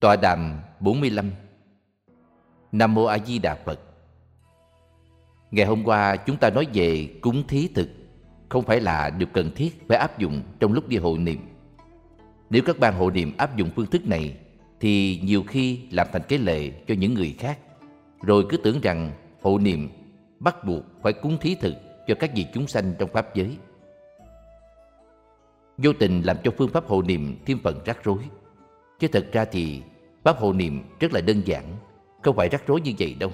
Tọa đàm 45. Nam Mô A Di Đà Phật. Ngày hôm qua chúng ta nói về cúng thí thực, không phải là điều cần thiết phải áp dụng trong lúc đi hộ niệm. Nếu các bạn hộ niệm áp dụng phương thức này thì nhiều khi làm thành cái lệ cho những người khác, rồi cứ tưởng rằng hộ niệm bắt buộc phải cúng thí thực cho các vị chúng sanh trong pháp giới, vô tình làm cho phương pháp hộ niệm thêm phần rắc rối. Chứ thật ra thì pháp hộ niệm rất là đơn giản, không phải rắc rối như vậy đâu.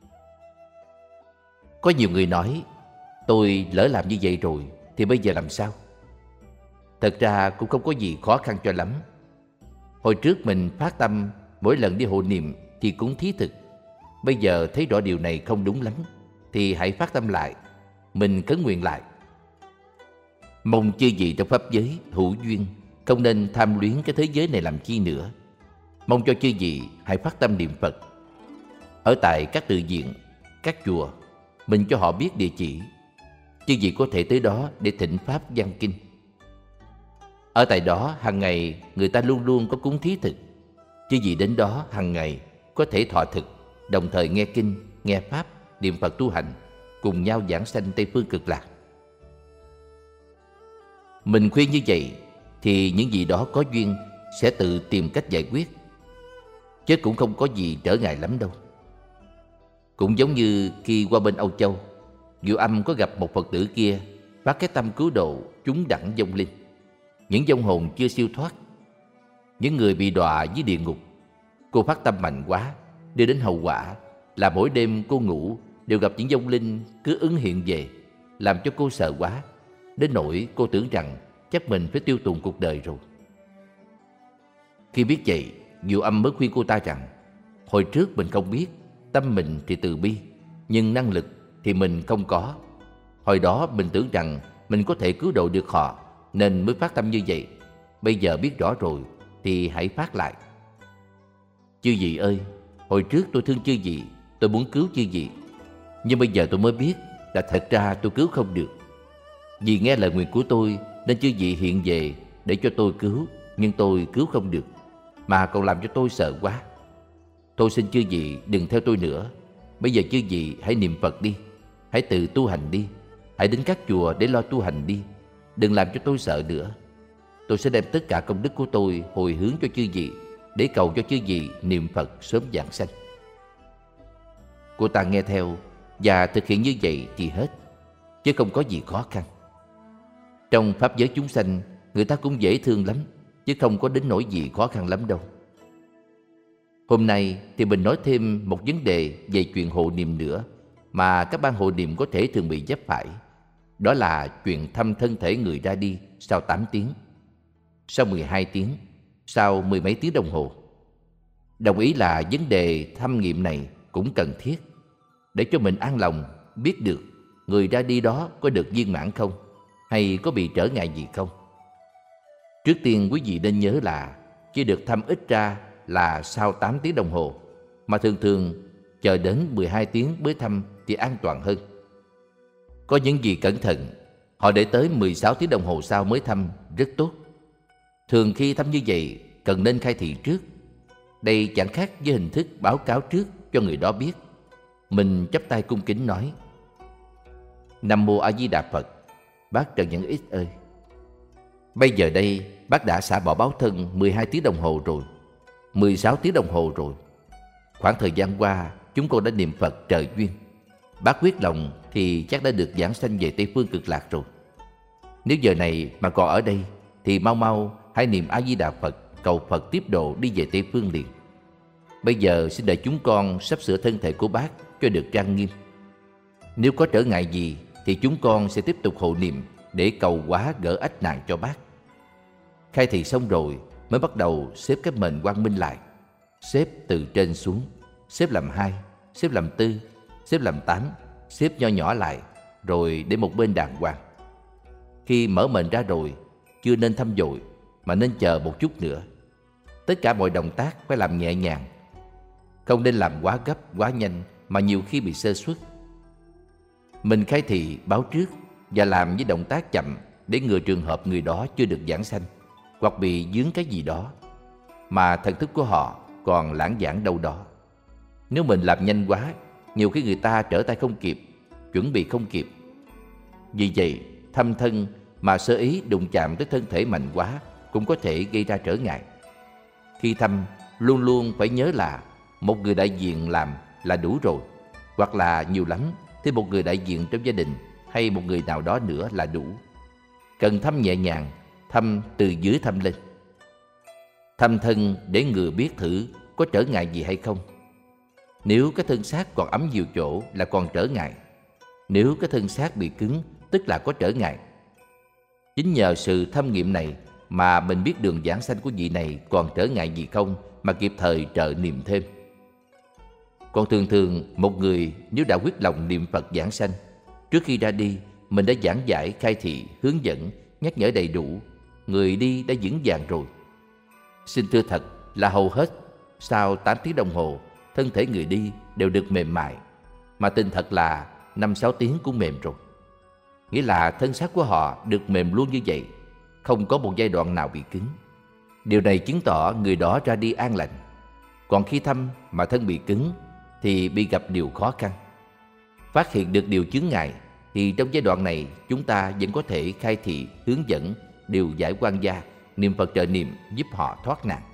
Có nhiều người nói, tôi lỡ làm như vậy rồi thì bây giờ làm sao? Thật ra cũng không có gì khó khăn cho lắm. Hồi trước mình phát tâm mỗi lần đi hộ niệm thì cúng thí thực. Bây giờ thấy rõ điều này không đúng lắm thì hãy phát tâm lại, mình khấn nguyện lại. Mong chư vị trong pháp giới hữu duyên, không nên tham luyến cái thế giới này làm chi nữa. Mong cho chư vị hãy phát tâm niệm Phật. Ở tại các tự viện, các chùa, mình cho họ biết địa chỉ. Chư vị có thể tới đó để thỉnh pháp văn kinh. Ở tại đó hàng ngày người ta luôn luôn có cúng thí thực. Chư vị đến đó hàng ngày có thể thọ thực, đồng thời nghe kinh, nghe pháp, niệm Phật tu hành, cùng nhau giảng sanh Tây Phương Cực Lạc. Mình khuyên như vậy thì những vị đó có duyên sẽ tự tìm cách giải quyết, chứ cũng không có gì trở ngại lắm đâu. Cũng giống như khi qua bên Âu Châu, Diệu Âm có gặp một Phật tử kia phát cái tâm cứu độ chúng đẳng vong linh, những vong hồn chưa siêu thoát, những người bị đọa dưới địa ngục. Cô phát tâm mạnh quá, đưa đến hậu quả là mỗi đêm cô ngủ đều gặp những vong linh cứ ứng hiện về, làm cho cô sợ quá, đến nỗi cô tưởng rằng chắc mình phải tiêu tùng cuộc đời rồi. Khi biết vậy, Diệu Âm mới khuyên cô ta rằng, hồi trước mình không biết, tâm mình thì từ bi, nhưng năng lực thì mình không có. Hồi đó mình tưởng rằng mình có thể cứu độ được họ, nên mới phát tâm như vậy. Bây giờ biết rõ rồi thì hãy phát lại. Chư vị ơi, hồi trước tôi thương chư vị, tôi muốn cứu chư vị, nhưng bây giờ tôi mới biết là thật ra tôi cứu không được. Vì nghe lời nguyện của tôi nên chư vị hiện về để cho tôi cứu, nhưng tôi cứu không được, mà còn làm cho tôi sợ quá. Tôi xin chư vị đừng theo tôi nữa. Bây giờ chư vị hãy niệm Phật đi, hãy tự tu hành đi, hãy đến các chùa để lo tu hành đi. Đừng làm cho tôi sợ nữa. Tôi sẽ đem tất cả công đức của tôi hồi hướng cho chư vị, để cầu cho chư vị niệm Phật sớm giảng sanh. Cô ta nghe theo và thực hiện như vậy thì hết, chứ không có gì khó khăn. Trong pháp giới chúng sanh, người ta cũng dễ thương lắm, chứ không có đến nỗi gì khó khăn lắm đâu. Hôm nay thì mình nói thêm một vấn đề về chuyện hộ niệm nữa mà các ban hộ niệm có thể thường bị vấp phải. Đó là chuyện thăm thân thể người ra đi sau 8 tiếng, sau 12 tiếng, sau mười mấy tiếng đồng hồ. Đồng ý là vấn đề thăm nghiệm này cũng cần thiết, để cho mình an lòng biết được người ra đi đó có được viên mãn không, hay có bị trở ngại gì không. Trước tiên quý vị nên nhớ là chỉ được thăm ít ra là sau 8 tiếng đồng hồ, mà thường thường chờ đến 12 tiếng mới thăm thì an toàn hơn. Có những vị cẩn thận, họ để tới 16 tiếng đồng hồ sau mới thăm, rất tốt. Thường khi thăm như vậy, cần nên khai thị trước. Đây chẳng khác với hình thức báo cáo trước cho người đó biết. Mình chắp tay cung kính nói: Nam Mô A Di Đà Phật. Bác Trần Nhẫn X ơi, bây giờ đây bác đã xả bỏ báo thân 12 tiếng đồng hồ rồi, 16 tiếng đồng hồ rồi. Khoảng thời gian qua chúng con đã niệm Phật trợ duyên. Bác quyết lòng thì chắc đã được giảng sanh về Tây Phương Cực Lạc rồi. Nếu giờ này mà còn ở đây thì mau mau hãy niệm A Di Đà Phật, cầu Phật tiếp độ đi về Tây Phương liền. Bây giờ xin đợi chúng con sắp sửa thân thể của bác cho được trang nghiêm. Nếu có trở ngại gì thì chúng con sẽ tiếp tục hộ niệm để cầu hóa gỡ ách nạn cho bác. Khai thị xong rồi mới bắt đầu xếp các mệnh quang minh lại. Xếp từ trên xuống, xếp làm 2, xếp làm 4, xếp làm 8, xếp nho nhỏ lại, rồi để một bên đàng hoàng. Khi mở mệnh ra rồi, chưa nên thăm vội, mà nên chờ một chút nữa. Tất cả mọi động tác phải làm nhẹ nhàng, không nên làm quá gấp, quá nhanh mà nhiều khi bị sơ suất. Mình khai thị báo trước và làm với động tác chậm để ngừa trường hợp người đó chưa được giảng sanh hoặc bị vướng cái gì đó, mà thần thức của họ còn lãng giảng đâu đó. Nếu mình làm nhanh quá, nhiều khi người ta trở tay không kịp, chuẩn bị không kịp. Vì vậy, thăm thân mà sơ ý đụng chạm tới thân thể mạnh quá cũng có thể gây ra trở ngại. Khi thăm, luôn luôn phải nhớ là một người đại diện làm là đủ rồi, hoặc là nhiều lắm thêm một người đại diện trong gia đình hay một người nào đó nữa là đủ. Cần thăm nhẹ nhàng, thăm từ dưới thăm lên. Thăm thân để ngừa biết thử có trở ngại gì hay không. Nếu cái thân xác còn ấm nhiều chỗ là còn trở ngại. Nếu cái thân xác bị cứng tức là có trở ngại. Chính nhờ sự thâm nghiệm này mà mình biết đường giảng sanh của vị này còn trở ngại gì không mà kịp thời trợ niệm thêm. Còn thường một người nếu đã quyết lòng niệm Phật giảng sanh, trước khi ra đi mình đã giảng giải, khai thị, hướng dẫn, nhắc nhở đầy đủ, người đi đã vững vàng rồi. Xin thưa thật là hầu hết sau 8 tiếng đồng hồ, thân thể người đi đều được mềm mại, mà tin thật là 5-6 tiếng cũng mềm rồi. Nghĩa là thân xác của họ được mềm luôn như vậy, không có một giai đoạn nào bị cứng. Điều này chứng tỏ người đó ra đi an lành. Còn khi thăm mà thân bị cứng thì bị gặp điều khó khăn. Phát hiện được điều chướng ngại thì trong giai đoạn này chúng ta vẫn có thể khai thị, hướng dẫn, điều giải quan gia, niệm Phật trợ niệm giúp họ thoát nạn.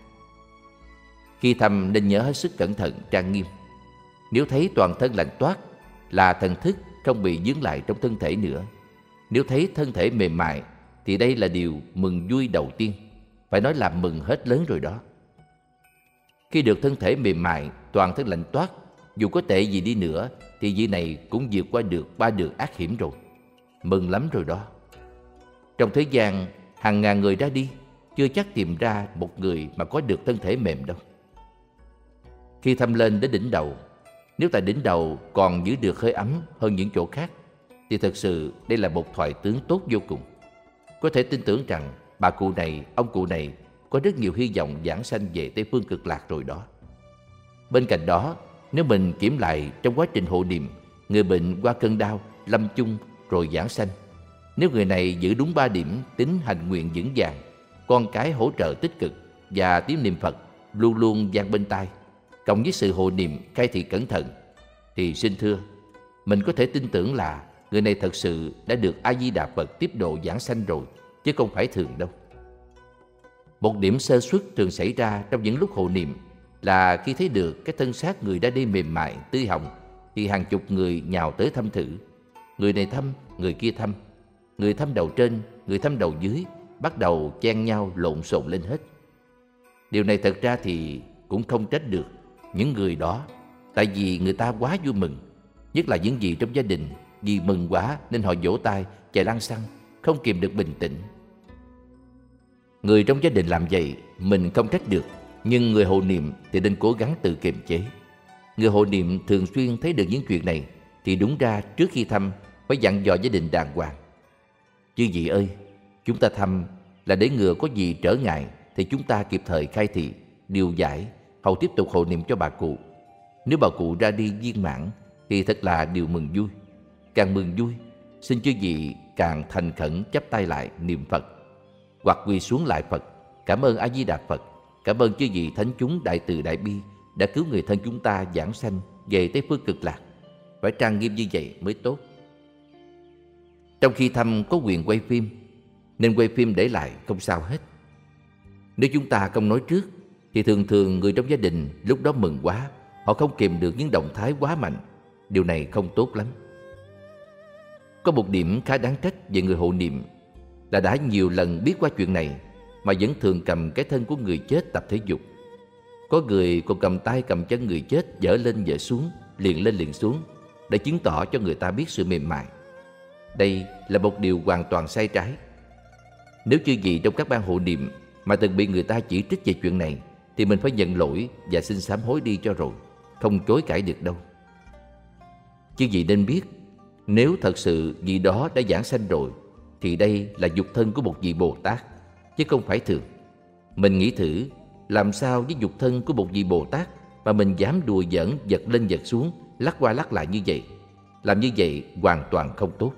Khi thăm nên nhớ hết sức cẩn thận, trang nghiêm. Nếu thấy toàn thân lạnh toát là thần thức không bị dướng lại trong thân thể nữa. Nếu thấy thân thể mềm mại thì đây là điều mừng vui đầu tiên, phải nói là mừng hết lớn rồi đó. Khi được thân thể mềm mại, toàn thân lạnh toát, dù có tệ gì đi nữa thì vị này cũng vượt qua được 3 đường ác hiểm rồi. Mừng lắm rồi đó. Trong thế gian hàng ngàn người ra đi, chưa chắc tìm ra một người mà có được thân thể mềm đâu. Khi thăm lên đến đỉnh đầu, nếu tại đỉnh đầu còn giữ được hơi ấm hơn những chỗ khác thì thật sự đây là một thoại tướng tốt vô cùng. Có thể tin tưởng rằng bà cụ này, ông cụ này có rất nhiều hy vọng giảng sanh về Tây Phương Cực Lạc rồi đó. Bên cạnh đó, nếu mình kiểm lại trong quá trình hộ niệm, người bệnh qua cơn đau, lâm chung rồi giảng sanh, nếu người này giữ đúng 3 điểm tín hành nguyện vững vàng, con cái hỗ trợ tích cực và tiếng niệm Phật luôn luôn vang bên tai, cộng với sự hộ niệm khai thị cẩn thận, thì xin thưa, mình có thể tin tưởng là người này thật sự đã được A Di Đà Phật tiếp độ giảng sanh rồi, chứ không phải thường đâu. Một điểm sơ suất thường xảy ra trong những lúc hộ niệm là khi thấy được cái thân xác người đã đi mềm mại, tươi hồng thì hàng chục người nhào tới thăm thử. Người này thăm, người kia thăm, người thăm đầu trên, người thăm đầu dưới, bắt đầu chen nhau lộn xộn lên hết. Điều này thật ra thì cũng không trách được những người đó, tại vì người ta quá vui mừng, nhất là những gì trong gia đình, vì mừng quá nên họ vỗ tay, chạy lăng xăng, không kìm được bình tĩnh. Người trong gia đình làm vậy mình không trách được, nhưng người hộ niệm thì nên cố gắng tự kiềm chế. Người hộ niệm thường xuyên thấy được những chuyện này thì đúng ra trước khi thăm phải dặn dò gia đình đàng hoàng. Chư vị ơi, chúng ta thăm là để ngừa có gì trở ngại thì chúng ta kịp thời khai thị, điều giải, hầu tiếp tục hộ niệm cho bà cụ. Nếu bà cụ ra đi viên mãn thì thật là điều mừng vui. Càng mừng vui, xin chư vị càng thành khẩn chắp tay lại niệm Phật, hoặc quỳ xuống lại Phật, cảm ơn A Di Đà Phật, cảm ơn chư vị thánh chúng đại từ đại bi đã cứu người thân chúng ta giảng sanh về Tây Phương Cực Lạc. Phải trang nghiêm như vậy mới tốt. Trong khi thăm có quyền quay phim, nên quay phim để lại không sao hết. Nếu chúng ta không nói trước thì thường người trong gia đình lúc đó mừng quá, họ không kìm được những động thái quá mạnh. Điều này không tốt lắm. Có một điểm khá đáng trách về người hộ niệm là đã nhiều lần biết qua chuyện này mà vẫn thường cầm cái thân của người chết tập thể dục. Có người còn cầm tay cầm chân người chết dở lên dở xuống, liền lên liền xuống, để chứng tỏ cho người ta biết sự mềm mại. Đây là một điều hoàn toàn sai trái. Nếu chư vị trong các ban hộ niệm mà từng bị người ta chỉ trích về chuyện này thì mình phải nhận lỗi và xin sám hối đi cho rồi, không chối cãi được đâu. Chư vị nên biết, nếu thật sự vị đó đã giảng sanh rồi thì đây là dục thân của một vị Bồ Tát, chứ không phải thường. Mình nghĩ thử, làm sao với dục thân của một vị Bồ Tát mà mình dám đùa giỡn, giật lên giật xuống, lắc qua lắc lại như vậy? Làm như vậy hoàn toàn không tốt.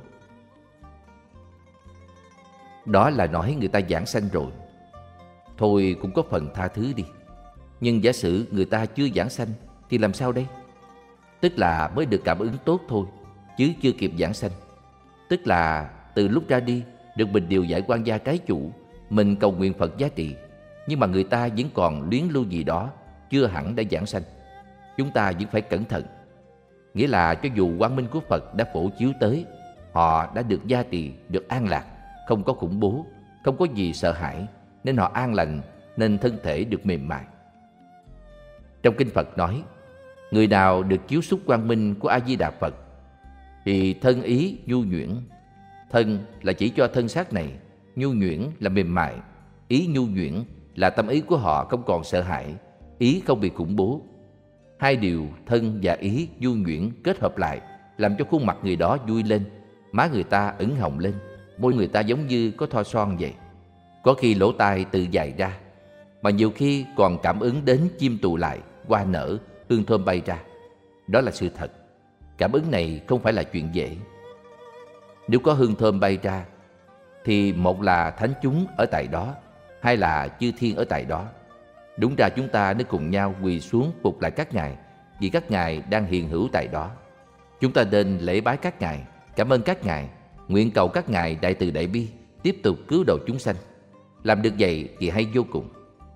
Đó là nói người ta giảng sanh rồi, thôi cũng có phần tha thứ đi. Nhưng giả sử người ta chưa giảng sanh thì làm sao đây? Tức là mới được cảm ứng tốt thôi, chứ chưa kịp giảng sanh. Tức là từ lúc ra đi được bình điều giải quan gia trái chủ, mình cầu nguyện Phật giá trị, nhưng mà người ta vẫn còn luyến lưu gì đó, chưa hẳn đã giảng sanh. Chúng ta vẫn phải cẩn thận. Nghĩa là cho dù quang minh của Phật đã phổ chiếu tới, họ đã được gia trì, được an lạc, không có khủng bố, không có gì sợ hãi, nên họ an lành, nên thân thể được mềm mại. Trong kinh Phật nói, người nào được chiếu xúc quang minh của A Di Đà Phật thì thân ý nhu nhuyễn. Thân là chỉ cho thân xác này, nhu nhuyễn là mềm mại, ý nhu nhuyễn là tâm ý của họ không còn sợ hãi, ý không bị khủng bố. Hai điều thân và ý nhu nhuyễn kết hợp lại làm cho khuôn mặt người đó vui lên, má người ta ửng hồng lên, môi người ta giống như có thoa son vậy. Có khi lỗ tai tự dài ra, mà nhiều khi còn cảm ứng đến chim tụ lại, hoa nở, hương thơm bay ra. Đó là sự thật. Cảm ứng này không phải là chuyện dễ. Nếu có hương thơm bay ra thì một là thánh chúng ở tại đó, hai là chư thiên ở tại đó. Đúng ra chúng ta nên cùng nhau quỳ xuống phục lại các ngài, vì các ngài đang hiện hữu tại đó. Chúng ta nên lễ bái các ngài, cảm ơn các ngài, nguyện cầu các ngài đại từ đại bi tiếp tục cứu độ chúng sanh. Làm được vậy thì hay vô cùng.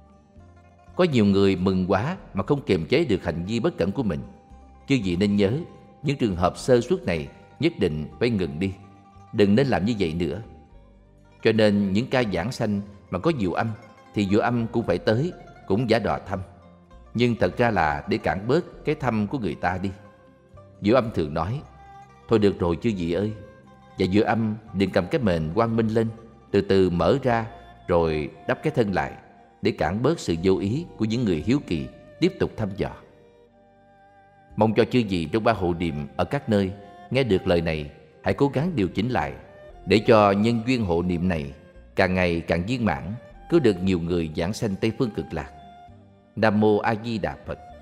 Có nhiều người mừng quá mà không kiềm chế được hành vi bất cẩn của mình. Chư vị nên nhớ, những trường hợp sơ suất này nhất định phải ngừng đi. Đừng nên làm như vậy nữa. Cho nên những ca giảng sanh mà có diệu âm thì diệu âm cũng phải tới, cũng giả đò thăm. Nhưng thật ra là để cản bớt cái thăm của người ta đi. Diệu âm thường nói, thôi được rồi chư vị ơi. Và diệu âm đừng cầm cái mền quang minh lên, từ từ mở ra rồi đắp cái thân lại, để cản bớt sự vô ý của những người hiếu kỳ tiếp tục thăm dò. Mong cho chư vị trong ba hộ niệm ở các nơi nghe được lời này, hãy cố gắng điều chỉnh lại để cho nhân duyên hộ niệm này càng ngày càng viên mãn, cứu được nhiều người giảng sanh Tây phương Cực Lạc. Nam mô A Di Đà Phật.